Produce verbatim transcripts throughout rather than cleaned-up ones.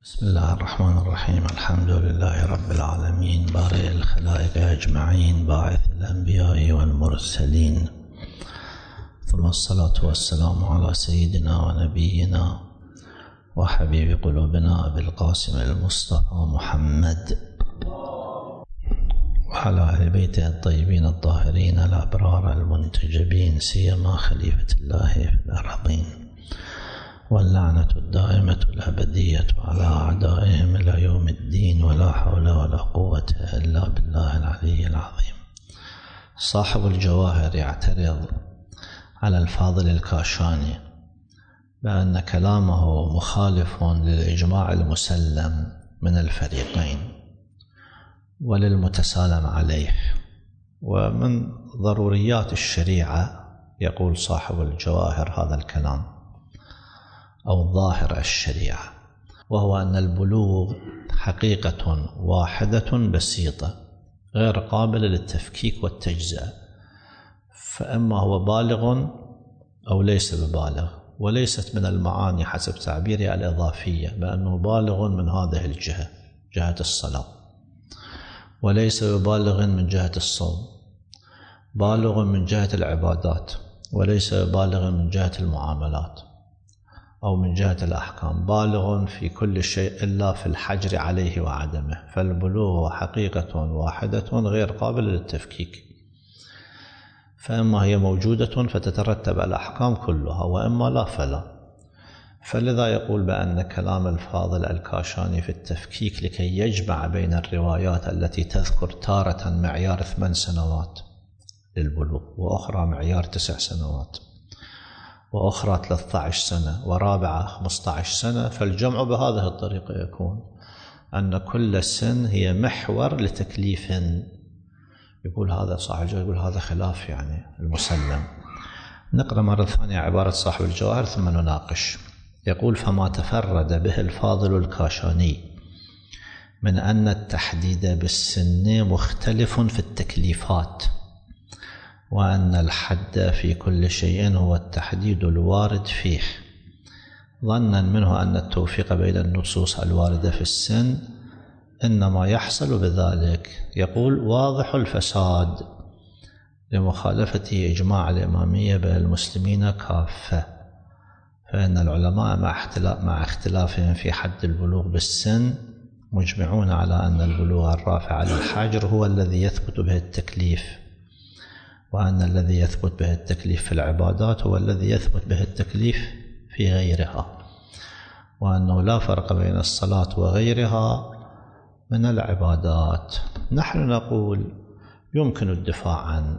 بسم الله الرحمن الرحيم. الحمد لله رب العالمين، بارئ الخلائق أجمعين، باعث الأنبياء والمرسلين، ثم الصلاة والسلام على سيدنا ونبينا وحبيب قلوبنا أبي القاسم المصطفى محمد وعلى أهل بيته الطيبين الطاهرين الأبرار المنتجبين، سيما خليفة الله في الأرضين، واللعنة الدائمة الأبدية على أعدائهم إلى يوم الدين، ولا حول ولا قوة إلا بالله العلي العظيم. صاحب الجواهر يعترض على الفاضل الكاشاني بأن كلامه مخالف للإجماع المسلم من الفريقين وللمتسالم عليه، ومن ضروريات الشريعة يقول صاحب الجواهر هذا الكلام أو ظاهر الشريعة، وهو أن البلوغ حقيقة واحدة بسيطة غير قابلة للتفكيك والتجزئة، فإما هو بالغ أو ليس ببالغ، وليست من المعاني حسب تعبيري الإضافية بأنه بالغ من هذه الجهة جهة الصلاة، وليس ببالغ من جهة الصوم، بالغ من جهة العبادات، وليس ببالغ من جهة المعاملات أو من جهة الأحكام، بالغ في كل شيء إلا في الحجر عليه وعدمه. فالبلوغ حقيقة واحدة غير قابلة للتفكيك، فإما هي موجودة فتترتب الأحكام كلها، وإما لا فلا. فلذا يقول بأن كلام الفاضل الكاشاني في التفكيك لكي يجمع بين الروايات التي تذكر تارة معيار ثمان سنوات للبلوغ، وأخرى معيار تسع سنوات، وأخرى ثلاثة عشر سنة، ورابعة خمسة عشر سنة، فالجمع بهذه الطريقة يكون أن كل سن هي محور لتكليف. يقول هذا صاحب الجواهر، يقول هذا خلاف يعني المسلم. نقرأ مرة ثانية عبارة صاحب الجواهر ثم نناقش. يقول: فما تفرد به الفاضل الكاشاني من أن التحديد بالسن مختلف في التكليفات، وأن الحد في كل شيء هو التحديد الوارد فيه، ظنا منه أن التوفيق بين النصوص الواردة في السن إنما يحصل بذلك. يقول: واضح الفساد لمخالفة إجماع الإمامية بين المسلمين كافة، فإن العلماء مع اختلاف مع اختلافهم في حد البلوغ بالسن مجمعون على أن البلوغ الرافع على الحجر هو الذي يثبت به التكليف، وأن الذي يثبت به التكليف في العبادات هو الذي يثبت به التكليف في غيرها، وأنه لا فرق بين الصلاة وغيرها من العبادات. نحن نقول يمكن الدفاع عن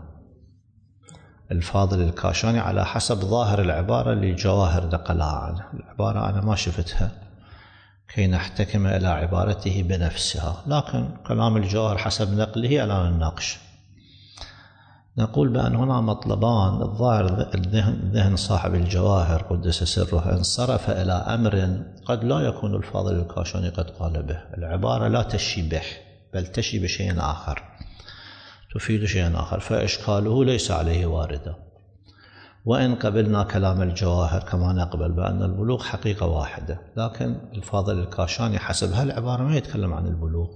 الفاضل الكاشاني على حسب ظاهر العبارة اللي جواهر نقلها عنه. العبارة أنا ما شفتها كي نحتكم إلى عبارته بنفسها، لكن كلام الجواهر حسب نقله ألا نناقش. نقول بأن هنا مطلبان. الظاهر الذهن ذهن صاحب الجواهر قدس سره انصرف إلى أمر قد لا يكون الفاضل الكاشاني قد قال به. العبارة لا تشي به، بل تشي بشيء آخر، تفيد شيئا آخر، فإشكاله ليس عليه واردة. وإن قبلنا كلام الجواهر كما نقبل بأن البلوغ حقيقة واحدة، لكن الفاضل الكاشاني حسب هالعبارة ما يتكلم عن البلوغ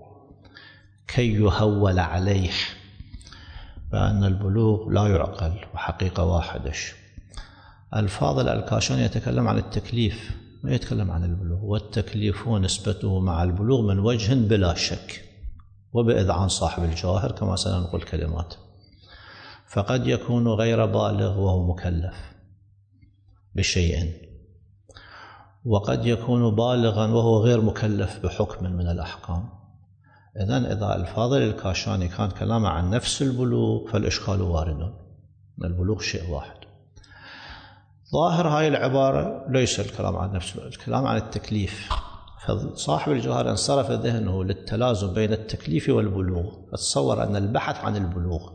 كي يهول عليه بأن البلوغ لا يعقل وحقيقة واحدة. الفاضل الكاشاني يتكلم عن التكليف، ما يتكلم عن البلوغ، والتكليف نسبته مع البلوغ من وجه بلا شك، وبإذعان صاحب الجواهر كما سننقل كلمات. فقد يكون غير بالغ وهو مكلف بشيء، وقد يكون بالغا وهو غير مكلف بحكم من الأحكام. إذن إذا الفاضل الكاشاني كان كلامه عن نفس البلوغ فالإشكال وارد، البلوغ شيء واحد. ظاهر هاي العبارة ليس الكلام عن نفس البلوغ، الكلام عن التكليف. فصاحب الجواهر انصرف ذهنه للتلازم بين التكليف والبلوغ، فتصور أن البحث عن البلوغ.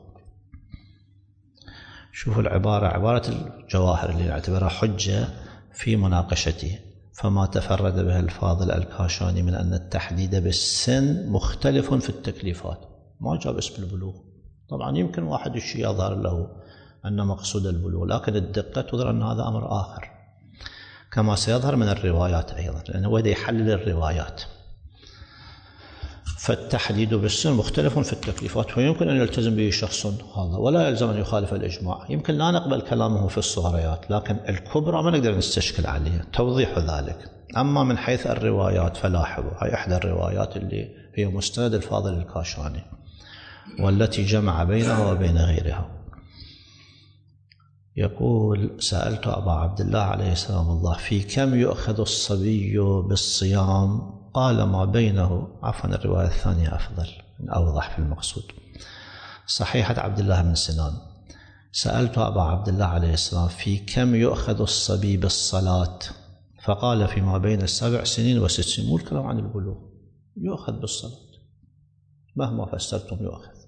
شوفوا العبارة، عبارة الجواهر اللي نعتبرها حجة في مناقشته: فما تفرد به الفاضل الكاشاني من أن التحديد بالسن مختلف في التكليفات. ما جاب اسم البلوغ. طبعا يمكن واحد الشيء يظهر له أن مقصود البلوغ، لكن الدقة تظهر أن هذا أمر آخر. كما سيظهر من الروايات أيضا، لأنه هو يحلل الروايات. فالتحديد بالسن مختلف في التكليفات، ويمكن أن يلتزم به شخص هذا ولا يلزم أن يخالف الإجماع. يمكن لا نقبل كلامه في الصغريات، لكن الكبرى ما نقدر نستشكل عليه. توضيح ذلك. أما من حيث الروايات فلاحظوا، هاي إحدى الروايات اللي هي مستند الفاضل الكاشاني والتي جمع بينها وبين غيرها. يقول: سألت أبا عبد الله عليه السلام الله في كم يؤخذ الصبي بالصيام؟ قال: ما بينه. عفوا، الرواية الثانية أفضل أوضح في المقصود. صحيحة عبد الله بن سنان: سألت أبا عبد الله عليه السلام في كم يؤخذ الصبي بالصلاة؟ فقال: فيما بين السبع سنين وست سنين. مو الكلام عن البلوغ، يؤخذ بالصلاة مهما فسرتم يؤخذ.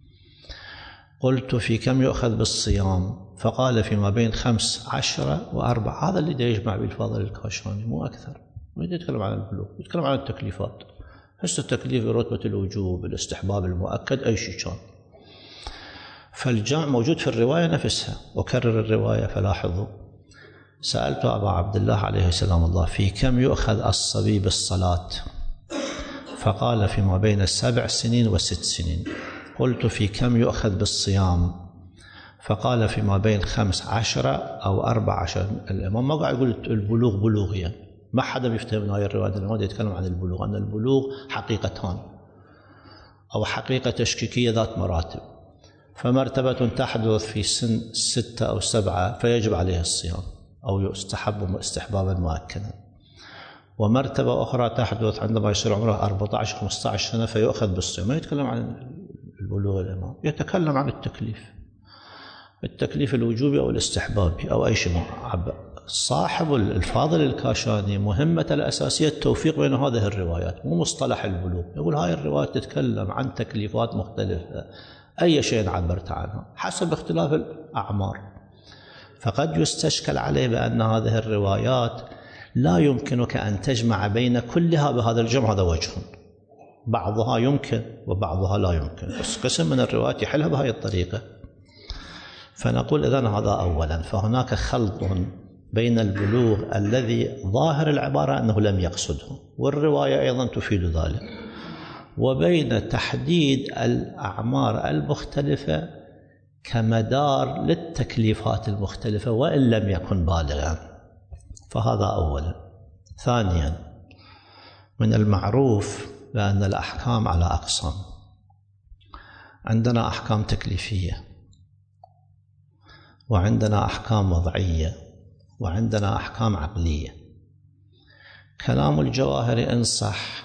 قلت: في كم يؤخذ بالصيام؟ فقال: فيما بين خمس عشرة وأربع. هذا اللي يجمع بالفاضل الكاشاني، مو أكثر. ما يتكلم عن البلوغ، يتكلم عن التكليفات. هسه التكليف برتبة الوجوب، الاستحباب المؤكد، أي شيء كان. فالجمع موجود في الرواية نفسها. وكرر الرواية فلاحظوا: سألت أبا عبد الله عليه السلام الله في كم يؤخذ الصبي بالصلاة؟ فقال: فيما بين السبع سنين وست سنين. قلت: في كم يؤخذ بالصيام؟ فقال: فيما بين خمس عشرة أو أربع عشر. الإمام ما قاعد يقول البلوغ بلوغيا، ما حدا بيفتهم من هاي الرواية. الإمام يتكلم عن البلوغ، أن البلوغ حقيقتان أو حقيقة تشكيكية ذات مراتب. فمرتبة تحدث في سن ستة أو سبعة فيجب عليه الصيام أو يستحب استحبابا مؤكدا، ومرتبة أخرى تحدث عندما يصير عمره أربعة عشر خمسة عشر سنة فيؤخذ بالصيام. ما يتكلم عن البلوغ الإمام، يتكلم عن التكليف، التكليف الوجوبي أو الاستحبابي أو أي شيء معبأ. صاحب الفاضل الكاشاني مهمة الأساسية التوفيق بين هذه الروايات، مو مصطلح البلوغ. يقول هاي الروايات تتكلم عن تكليفات مختلفة، أي شيء عبرت عنها حسب اختلاف الأعمار. فقد يستشكل عليه بأن هذه الروايات لا يمكنك أن تجمع بين كلها بهذا الجمع. هذا وجه، بعضها يمكن وبعضها لا يمكن، بس قسم من الروايات يحلها بهذه الطريقة. فنقول إذن هذا أولا، فهناك خلط بين البلوغ الذي ظاهر العبارة أنه لم يقصده، والرواية أيضا تفيد ذلك، وبين تحديد الأعمار المختلفة كمدار للتكليفات المختلفة وإن لم يكن بالغا. فهذا أولا. ثانيا، من المعروف بأن الأحكام على أقسام. عندنا أحكام تكليفية، وعندنا أحكام وضعية، وعندنا أحكام عقلية. كلام الجواهر إن صح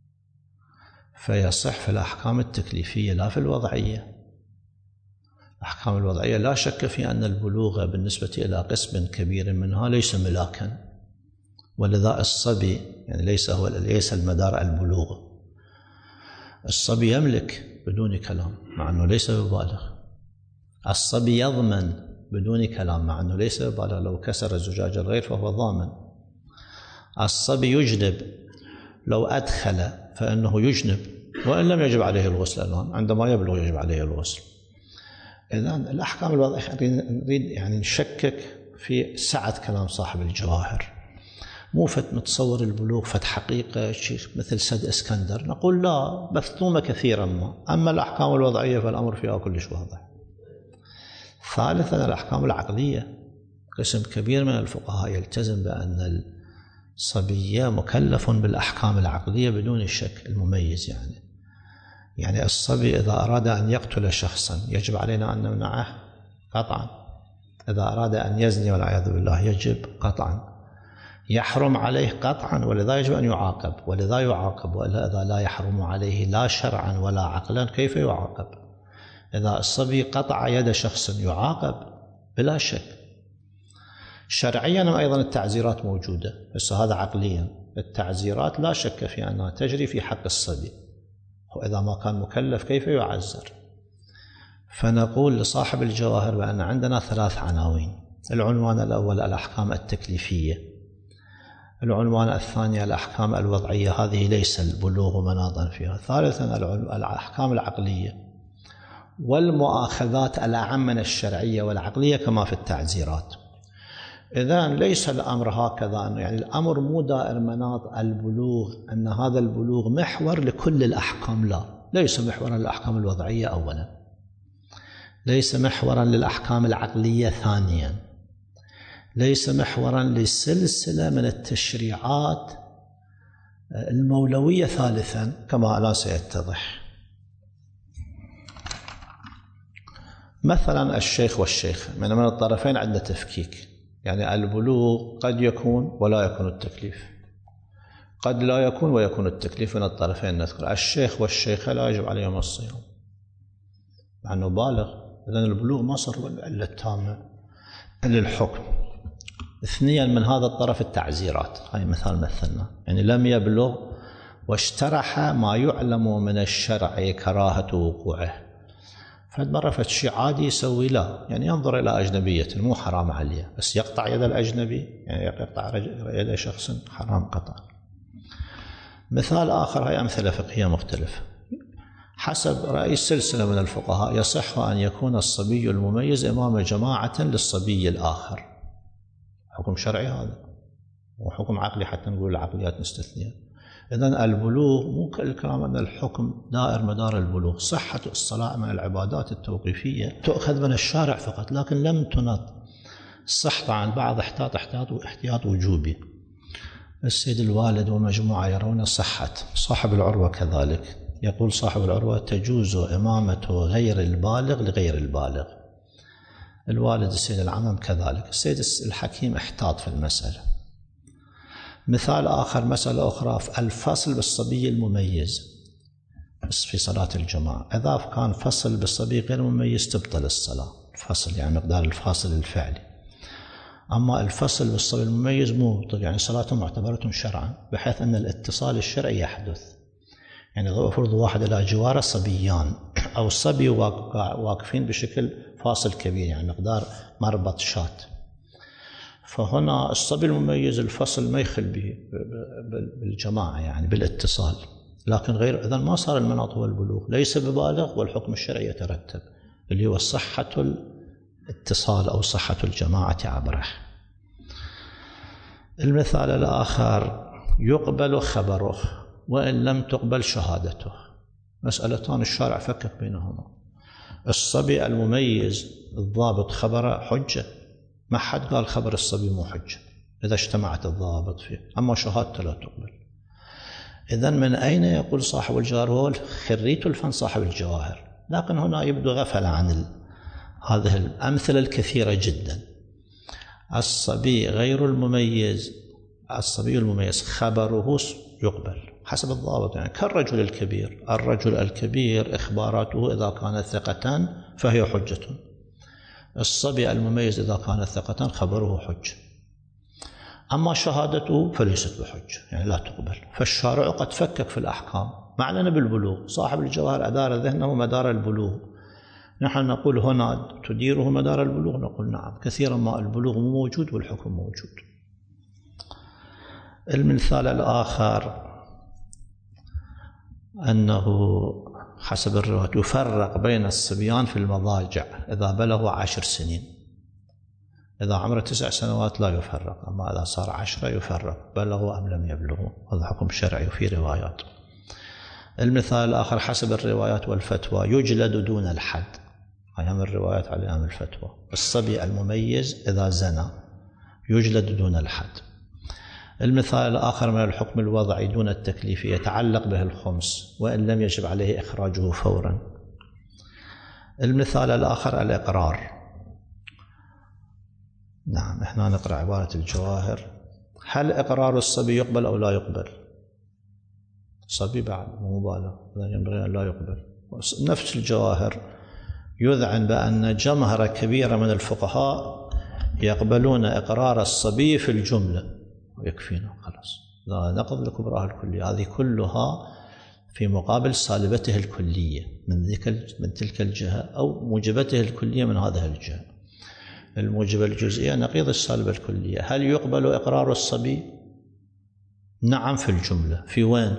فيصح في الأحكام التكليفية لا في الوضعية. الأحكام الوضعية لا شك في أن البلوغ بالنسبة إلى قسم كبير منها ليس ملاكا، ولذا الصبي يعني ليس هو ليس المدار البلوغ. الصبي يملك بدون كلام مع أنه ليس ببالغ. الصبي يضمن بدون كلام مع أنه ليس ببالغ، لو كسر الزجاج الغير فهو ضامن. الصبي يجنب، لو أدخل فإنه يجنب وإن لم يجب عليه الغسل الآن، عندما يبلغ يجب عليه الغسل. إذن الأحكام الوضعية نريد يعني نشكك في سعة كلام صاحب الجواهر، مو فت متصور البلوغ فت حقيقة مثل سد اسكندر. نقول لا، مفهومة كثيرا ما. أما الأحكام الوضعية فالأمر فيها كلش واضح. ثالثا، الأحكام العقلية. قسم كبير من الفقهاء يلتزم بأن الصبي مكلف بالأحكام العقلية بدون الشك المميز. يعني يعني الصبي إذا أراد أن يقتل شخصا يجب علينا أن نمنعه قطعا. إذا أراد أن يزني والعياذ بالله يجب قطعا. يحرم عليه قطعا، ولذا يجب أن يعاقب، ولذا يعاقب. وإلا إذا لا يحرم عليه لا شرعا ولا عقلا كيف يعاقب؟ إذا الصبي قطع يد شخص يعاقب بلا شك. شرعيا أيضا التعزيرات موجودة، بس هذا عقليا. التعزيرات لا شك في أنها تجري في حق الصبي، وإذا ما كان مكلف كيف يعزر؟ فنقول لصاحب الجواهر بأن عندنا ثلاث عناوين. العنوان الأول الأحكام التكليفية، العنوان الثاني الأحكام الوضعية، هذه ليس البلوغ مناطا فيها. ثالثا الأحكام العقلية والمؤاخذات الأعم من الشرعية والعقلية كما في التعزيرات. إذن ليس الأمر هكذا، يعني الأمر مو دائر مناط البلوغ أن هذا البلوغ محور لكل الأحكام، لا، ليس محورا للأحكام الوضعية أولا، ليس محورا للأحكام العقلية ثانيا، ليس محورا لسلسلة من التشريعات المولوية ثالثا كما الآن سيتضح. مثلا الشيخ والشيخة من من الطرفين عندنا تفكيك، يعني البلوغ قد يكون ولا يكون التكليف، قد لا يكون ويكون التكليف، من الطرفين نذكر. الشيخ والشيخة لا يجب عليهم الصيام مع أنه بالغ، إذن البلوغ ما صار العلة التامة للحكم. اثنيا من هذا الطرف التعزيرات، هاي مثال مثلنا، يعني لم يبلغ واشترح ما يعلم من الشرع كراهة وقوعه، فهذا مرة فد شيء عادي يسوي، لا، يعني ينظر إلى أجنبية مو حرام عليه، بس يقطع يد الأجنبي، يعني يقطع يد شخص حرام قطعا. مثال آخر، هي أمثلة فقهية مختلفة. حسب رأي سلسلة من الفقهاء يصح أن يكون الصبي المميز إمام جماعة للصبي الآخر، حكم شرعي هذا وحكم عقلي حتى نقول العقليات مستثنية. إذن البلوغ مو الكلام أن الحكم دائر مدار البلوغ، صحة الصلاة من العبادات التوقيفية تؤخذ من الشارع فقط، لكن لم تنط الصحة عن بعض احتياط احتياط واحتياط وجوبي. السيد الوالد ومجموعة يرون صحة، صاحب العروة كذلك، يقول صاحب العروة تجوز إمامة غير البالغ لغير البالغ. الوالد السيد العمم كذلك. السيد الحكيم احتاط في المسألة. مثال آخر، مسألة أخرى في الفصل بالصبي المميز في صلاة الجماعة، إذا كان فصل بالصبي غير مميز تبطل الصلاة، الفصل يعني مقدار الفاصل الفعلي. أما الفصل بالصبي المميز مو مبطل، يعني صلاته معتبرة شرعا، بحيث أن الاتصال الشرعي يحدث. يعني لو فرض واحد إلى جواره صبيان أو صبي واقفين بشكل فاصل كبير، يعني مقدار مربط شات، فهنا الصبي المميز الفصل ما يخل به بالجماعة، يعني بالاتصال، لكن غير إذن ما صار المناط هو البلوغ، ليس ببالغ والحكم الشرعي يترتب، اللي هو صحة الاتصال أو صحة الجماعة عبره. المثال الآخر، يقبل خبره وإن لم تقبل شهادته. مسألتان الشارع فكك بينهما. الصبي المميز الضابط خبره حجة، ما حد قال خبر الصبي مو حجة إذا اجتمعت الضابط فيه، أما شهادته لا تقبل. إذن من أين يقول صاحب الجواهر هو خريت الفن صاحب الجواهر؟ لكن هنا يبدو غفل عن ال... هذه الأمثلة الكثيرة جدا. الصبي غير المميز، الصبي المميز خبره يقبل حسب الضابط، يعني كالرجل الكبير، الرجل الكبير إخباراته إذا كانت ثقة فهي حجة، الصبي المميز إذا كانت ثقة خبره حجة، أما شهادته فليست بحجة، يعني لا تقبل. فالشارع قد فكك في الأحكام، معلنا بالبلوغ، صاحب الجواهر أدار ذهنه مدار البلوغ، نحن نقول هنا تديره مدار البلوغ، نقول نعم، كثيرا ما البلوغ مو موجود والحكم موجود. المثال الآخر أنه حسب الرواية يفرق بين الصبيان في المضاجع إذا بلغوا عشر سنين، إذا عمره تسع سنوات لا يفرق، أما إذا صار عشرة يفرق، بلغوا أم لم يبلغوا، هذا حكم شرعي وفي روايات. المثال الآخر حسب الروايات والفتوى يجلد دون الحد، هي من الروايات عليها من الفتوى. الصبي المميز إذا زنى يجلد دون الحد. المثال الآخر من الحكم الوضعي دون التكليف يتعلق به الخمس وإن لم يجب عليه إخراجه فورا. المثال الآخر الإقرار. نعم، احنا نقرأ عبارة الجواهر، هل إقرار الصبي يقبل أو لا يقبل؟ صبي بعد مبالغ ينبغي أن لا يقبل. نفس الجواهر يذعن بأن جمهرة كبيرة من الفقهاء يقبلون إقرار الصبي في الجملة ويكفينا خلاص، لا نقض لكبرها الكلية، هذه كلها في مقابل سالبته الكلية من, من تلك الجهة أو موجبته الكلية من هذه الجهة. الموجبة الجزئية نقيض السالبة الكلية. هل يقبل إقرار الصبي؟ نعم في الجملة. في وين؟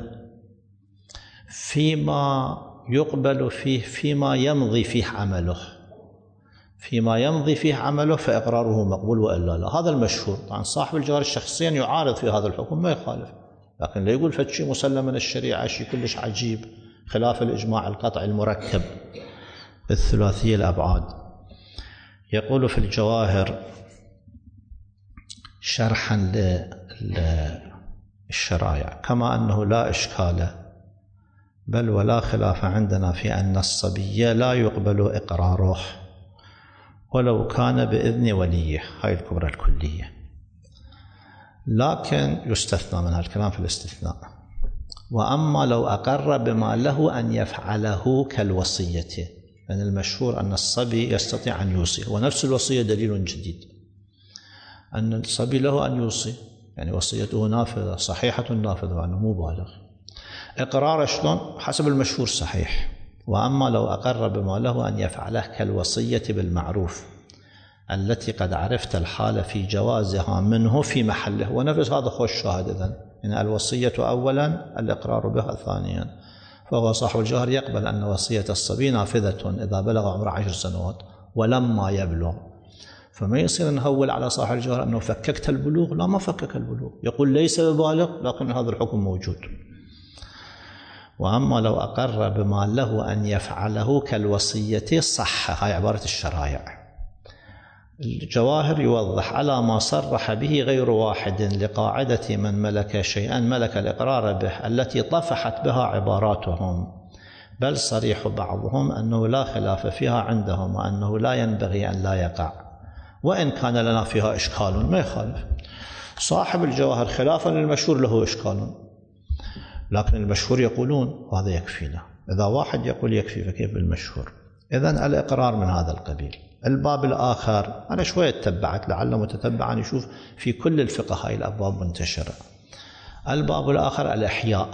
فيما يقبل فيه، فيما يمضي فيه عمله، فيما يمضي فيه عمله فإقراره مقبول وإلا لا. هذا المشهور. طبعا صاحب الجوهر شخصيا يعارض في هذا الحكم ما يخالف، لكن لا يقول فد شيء مسلم من الشريعة شيء كلش عجيب خلاف الإجماع القطعي المركب الثلاثي الأبعاد. يقول في الجواهر شرحا للشرائع: كما أنه لا إشكال بل ولا خلاف عندنا في أن الصبي لا يقبل إقراره ولو كان بإذن وليه. هاي الكبرى الكلية، لكن يستثنى من الكلام في الاستثناء: وأما لو أقر بما له أن يفعله كالوصية. لأن يعني المشهور أن الصبي يستطيع أن يوصي، ونفس الوصية دليل جديد أن الصبي له أن يوصي، يعني وصيته نافذة صحيحة نافذة وأنه مو بالغ. إقرار شلون؟ حسب المشهور صحيح. وأما لو أقر بما له أن يفعله كالوصية بالمعروف التي قد عرفت الحال في جوازها منه في محله. ونفس هذا خوش شاهد إذن، إن الوصية أولا الإقرار بها ثانيا. فهو صاحب الجوهر يقبل أن وصية الصبي نافذة إذا بلغ عمره عشر سنوات ولما يبلغ. فما يصير نهول على صاحب الجوهر أنه فككت البلوغ، لا ما فكك البلوغ، يقول ليس ببالغ لكن هذا الحكم موجود. وأما لو أقر بما له أن يفعله كالوصية صح. هاي عبارة الشرائع. الجواهر يوضح: على ما صرح به غير واحد لقاعدة من ملك شيئا ملك الإقرار به التي طفحت بها عباراتهم، بل صريح بعضهم أنه لا خلاف فيها عندهم وأنه لا ينبغي أن لا يقع، وإن كان لنا فيها إشكال. ما يخالف صاحب الجواهر خلافا للمشهور له إشكال، لكن المشهور يقولون هذا يكفينا. إذا واحد يقول يكفي فكيف بالمشهور؟ إذن الإقرار من هذا القبيل. الباب الآخر أنا شوية تبعت لعل متتبعا يشوف في كل الفقه هاي الأبواب منتشرة. الباب الآخر الإحياء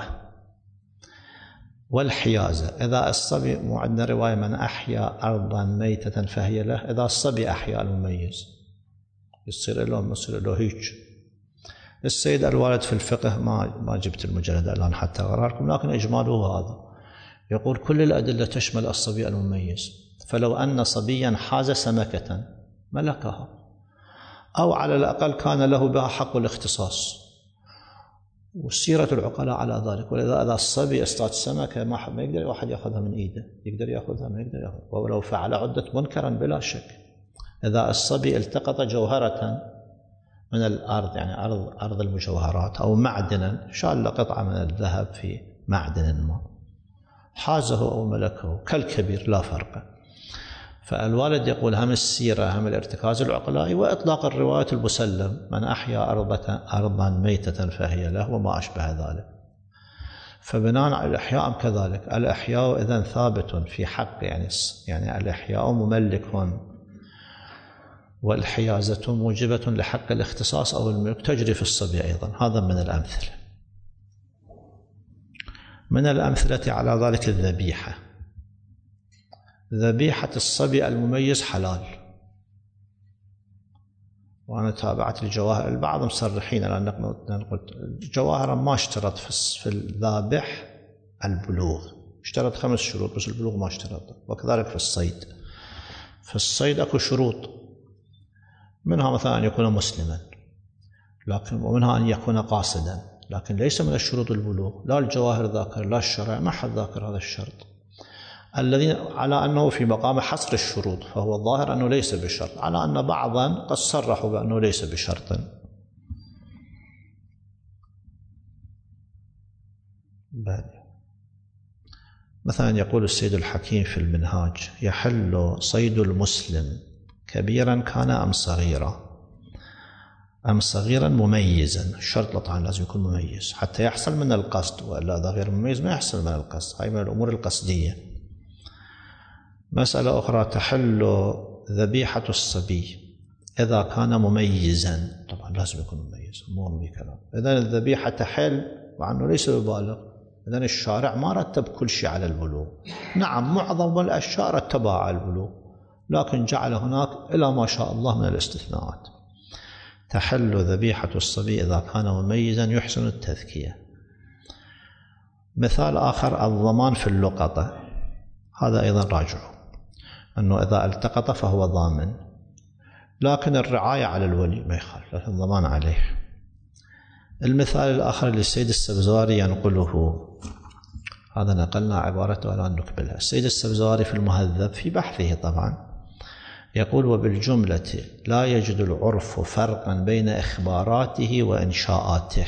والحيازة. إذا الصبي، مو عندنا رواية من أحيا أرضا ميتة فهي له، إذا الصبي أحيا المميز يصير له يصير له هيك. السيد الوالد في الفقه ما ما جبت المجلد الآن حتى أقرأ لكم، لكن إجماله هذا. يقول كل الأدلة تشمل الصبي المميز، فلو أن صبيا حاز سمكة ملكها، أو على الأقل كان له بها حق الاختصاص، وسيرة العقلاء على ذلك. ولذا إذا الصبي اصطاد سمكة ما ما يقدر واحد يأخذها من إيده، يقدر يأخذها ما يقدر يأخذها، ولو فعل عدة منكرا بلا شك. إذا الصبي التقط جوهرة من الأرض، يعني أرض أرض المجوهرات، أو معدنا، شال قطعة من الذهب في معدن ما، حازه أو ملكه كالكبير لا فرق. فالوالد يقول هم السيرة هم الارتكاز العقلائي وإطلاق الرواية المسلم: من أحيا أرضا ميتة فهي له وما أشبه ذلك. فبناء على الإحياء كذلك. الإحياء إذن ثابت في حق، يعني يعني الإحياء مملك، والحيازة موجبة لحق الاختصاص أو الملك تجري في الصبي أيضا. هذا من الأمثلة. من الأمثلة على ذلك الذبيحة. ذبيحة الصبي المميز حلال، وأنا تابعت الجواهر. البعض مصرحين لأن قلت الجواهر ما اشترط في الذابح البلوغ، اشترط خمس شروط بس البلوغ ما اشترط. وكذلك في الصيد. في الصيد أكو شروط، منها مثلا أن يكون مسلما، لكن ومنها أن يكون قاصدا، لكن ليس من الشروط البلوغ. لا الجواهر ذاكر لا الشرع، ما حد ذاكر هذا الشرط، الذين على أنه في مقام حصر الشروط، فهو الظاهر أنه ليس بشرط، على أن بعضا قد صرحوا بأنه ليس بشرط. مثلا يقول السيد الحكيم في المنهاج: يحل صيد المسلم كبيرا كان أم صغيرا، أم صغيرا مميزا. الشرط طبعا لازم يكون مميز حتى يحصل من القصد، وإلا إذا غير مميز ما يحصل من القصد. هاي من الأمور القصدية. مسألة أخرى: تحل ذبيحة الصبي إذا كان مميزا. طبعا لازم يكون مميز، مو أمي كلام. إذن الذبيحة تحل مع أنه ليس ببالغ. إذن الشارع ما رتب كل شيء على البلوغ. نعم معظم الأشياء رتبها على البلوغ، لكن جعل هناك إلى ما شاء الله من الاستثناءات. تحل ذبيحة الصبي إذا كان مميزا يحسن التذكية. مثال آخر: الضمان في اللقطة. هذا أيضا راجعه. أنه إذا التقط فهو ضامن، لكن الرعاية على الولي ما يخالف، لكن الضمان عليه. المثال الآخر للسيد السبزواري ينقله، هذا نقلنا عبارته ولا نكملها. السيد السبزواري في المهذب في بحثه طبعا يقول: وبالجملة لا يجد العرف فرقا بين إخباراته وإنشاءاته.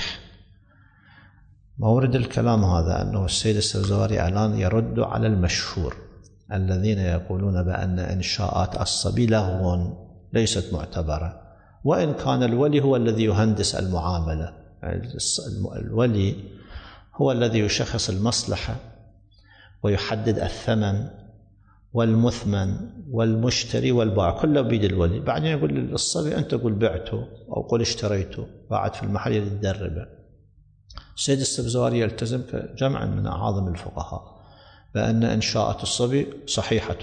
مورد الكلام هذا أنه السيد السبزواري الآن يرد على المشهور الذين يقولون بأن إنشاءات الصبي لغو ليست معتبرة، وإن كان الولي هو الذي يهندس المعاملة، الولي هو الذي يشخص المصلحة ويحدد الثمن والمثمن والمشتري والبائع، كله بيد الولي. بعدين يقول للصبي أنت قل بعته أو قل اشتريته، قاعد في المحل يتدربه. السيد السبزواري يلتزم كجمع من أعاظم الفقهاء بأن إنشاءات الصبي صحيحة،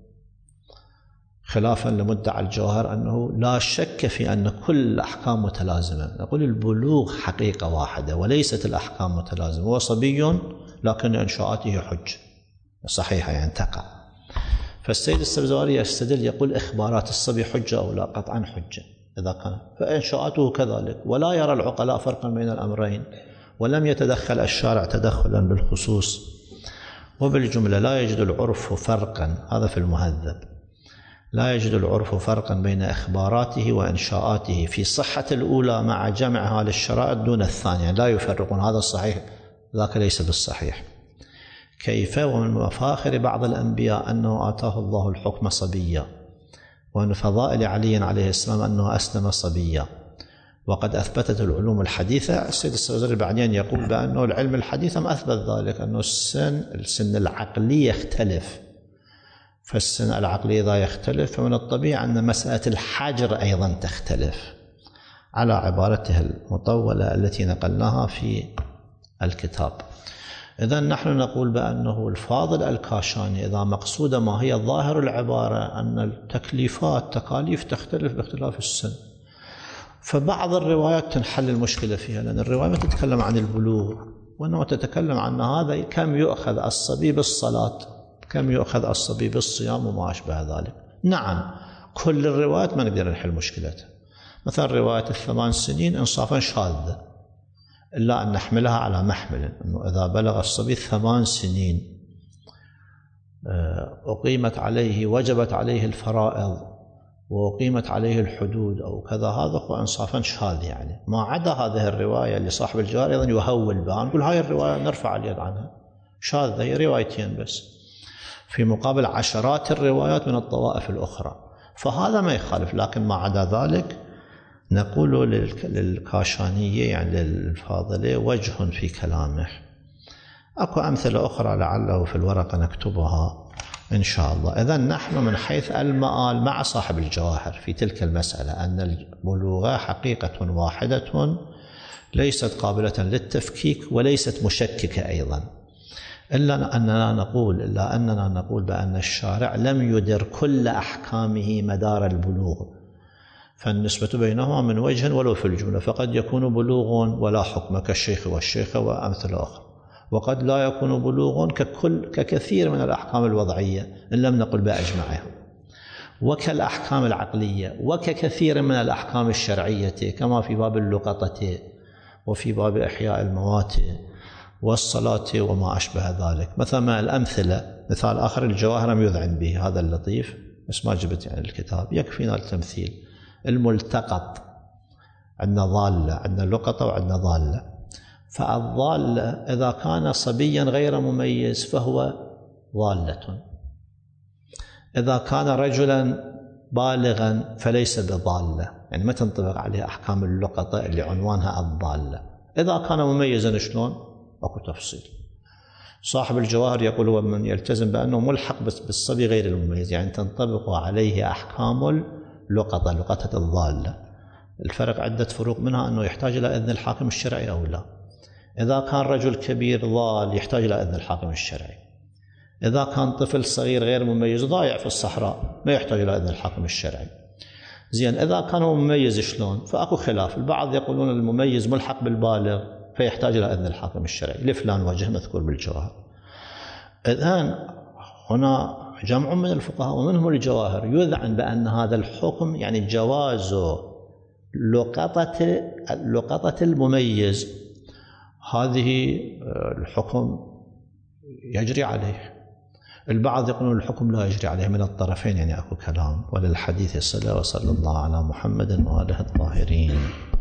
خلافا لمدعي الجوهر أنه لا شك في أن كل الأحكام متلازمة. نقول البلوغ حقيقة واحدة وليست الأحكام متلازمة، هو صبي لكن إنشاءاته حج صحيحة يعني تقع. فالسيد السبزواري يستدل يقول إخبارات الصبي حجة أو لا؟ قطعا حجة إذا كان، فإنشاءاته كذلك. ولا يرى العقلاء فرقا بين الأمرين، ولم يتدخل الشارع تدخلا بالخصوص. وبالجملة لا يجد العرف فرقا، هذا في المهذب، لا يجد العرف فرقا بين إخباراته وإنشاءاته في صحة الأولى مع جمعها للشرائط دون الثانية، لا يفرقون هذا الصحيح ذاك ليس بالصحيح. كيف؟ ومن مفاخر بعض الأنبياء أنه آتاه الله الحكم صبيا، ومن فضائل علي عليه السلام أنه أسلم صبيا، وقد أثبتت العلوم الحديثة. السيد السبزواري بعدين يقول بأنه العلم الحديث ما أثبت ذلك، أنه السن السن العقلي يختلف، فالسن العقلي إذا يختلف فمن الطبيعي أن مسألة الحجر أيضا تختلف، على عبارته المطولة التي نقلناها في الكتاب. إذن نحن نقول بأنه الفاضل الكاشاني إذا مقصود ما هي ظاهر العبارة أن التكليفات تكاليف تختلف باختلاف السن، فبعض الروايات تنحل المشكلة فيها، لأن الرواية ما تتكلم عن البلوغ، وأنه تتكلم عن هذا كم يؤخذ الصبي بالصلاة، كم يؤخذ الصبي بالصيام وما أشبه ذلك. نعم كل الروايات ما نقدر نحل مشكلتها، مثلا رواية الثمان سنين إنصافا شاذة، إلا أن نحملها على محمل أنه إذا بلغ الصبي ثمان سنين أقيمت عليه وجبت عليه الفرائض وأقيمت عليه الحدود أو كذا، هذا هو إنصافا شاذ. يعني ما عدا هذه الرواية اللي صاحب الجوهر أيضا يهول بها، نقول هاي الرواية نرفع اليد عنها، شاذة، هي روايتين بس في مقابل عشرات الروايات من الطوائف الأخرى، فهذا ما يخالف. لكن ما عدا ذلك نقول للكاشانية يعني للفاضلة وجه في كلامه. أكو أمثلة أخرى لعله في الورقة نكتبها إن شاء الله. إذن نحن من حيث المآل مع صاحب الجواهر في تلك المسألة، أن البلوغ حقيقة واحدة ليست قابلة للتفكيك وليست مشككة أيضا، إلا أننا نقول إلا أننا نقول بأن الشارع لم يدر كل أحكامه مدار البلوغ، فالنسبة بينهما من وجه ولو في الجملة، فقد يكون بلوغ ولا حكم كالشيخ والشيخة وأمثلة أخرى، وقد لا يكون بلوغ ككل ككثير من الأحكام الوضعية إن لم نقل بأجمعها، وكالأحكام العقلية، وككثير من الأحكام الشرعية كما في باب اللقطة وفي باب إحياء الموات والصلاة وما أشبه ذلك. مثلا الأمثلة، مثال آخر الجواهر يذعن به، هذا اللطيف بس ما جبت يعني الكتاب، يكفينا التمثيل. الملتقط عندنا ضالة، عندنا لقطة وعندنا ضالة، فالضالة إذا كان صبيا غير مميز فهو ضالة، إذا كان رجلا بالغا فليس بضالة، يعني ما تنطبق عليه أحكام اللقطة اللي عنوانها الضالة. إذا كان مميزا شلون؟ أكو تفصيل. صاحب الجواهر يقول هو من يلتزم بأنه ملحق بس بالصبي غير المميز، يعني تنطبق عليه أحكام اللقطة، لقطة الضالة. الفرق عدة فروق، منها أنه يحتاج إلى إذن الحاكم الشرعي أو لا. إذا كان رجل كبير ضال يحتاج إلى إذن الحاكم الشرعي، إذا كان طفل صغير غير مميز ضايع في الصحراء ما يحتاج إلى إذن الحاكم الشرعي. زين، إذا كان هو مميز شلون؟ فأكو خلاف، البعض يقولون المميز ملحق بالبالغ فيحتاج إلى إذن الحاكم الشرعي لفلان وجه مذكور بالجواهر. إذن هنا جمع من الفقهاء ومنهم الجواهر يذعن بأن هذا الحكم يعني جواز لقطة لقطة المميز، هذه الحكم يجري عليه. البعض يقولون الحكم لا يجري عليه من الطرفين، يعني أكو كلام. وللحديث الصلاة وصلى الله على محمد وآله الطاهرين.